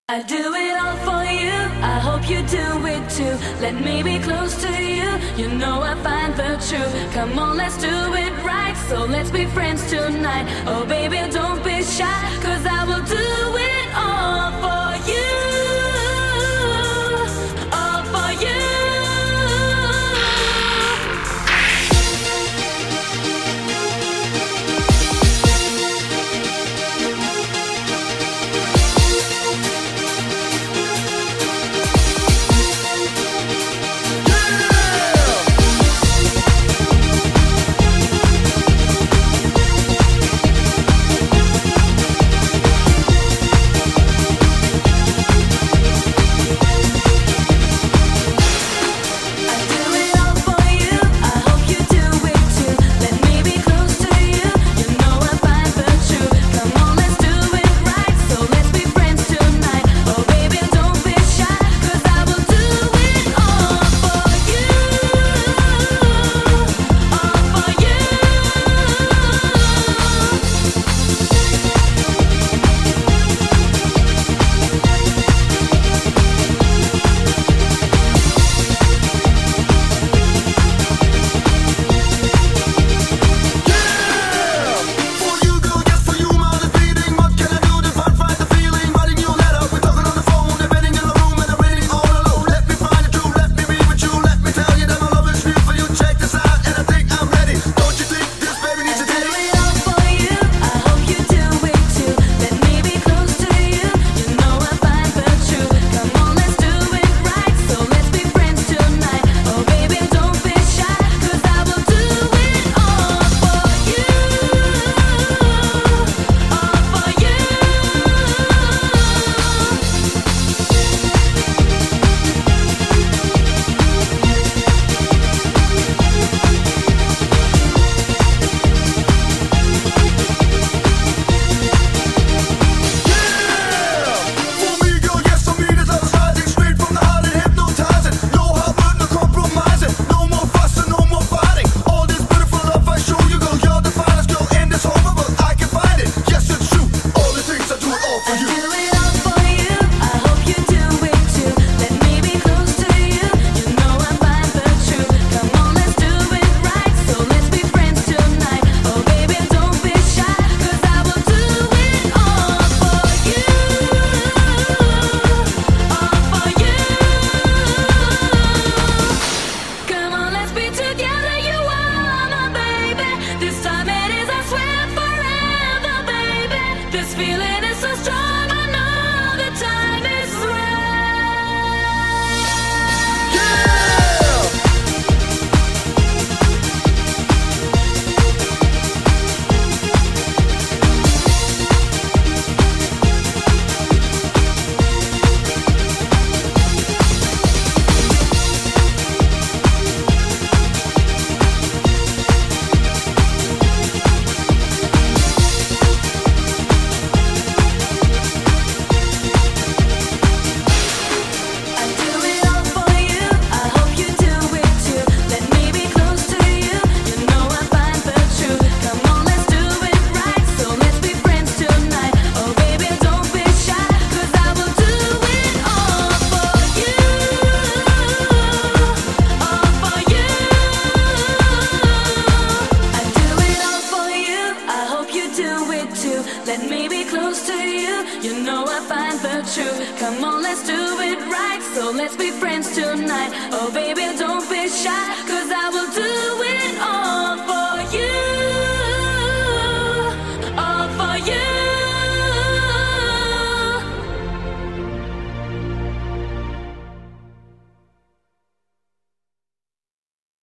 I do it all for you, I hope you do it too. Let me be close to you, you know I find the truth. Come on, let's do it right, so let's be friends tonight. Oh baby, don't be shy, cause I will do it all for you. All for you. Let me be close to you, you know I find the truth. Come on, let's do it right, so let's be friends tonight. Oh baby, don't be shy.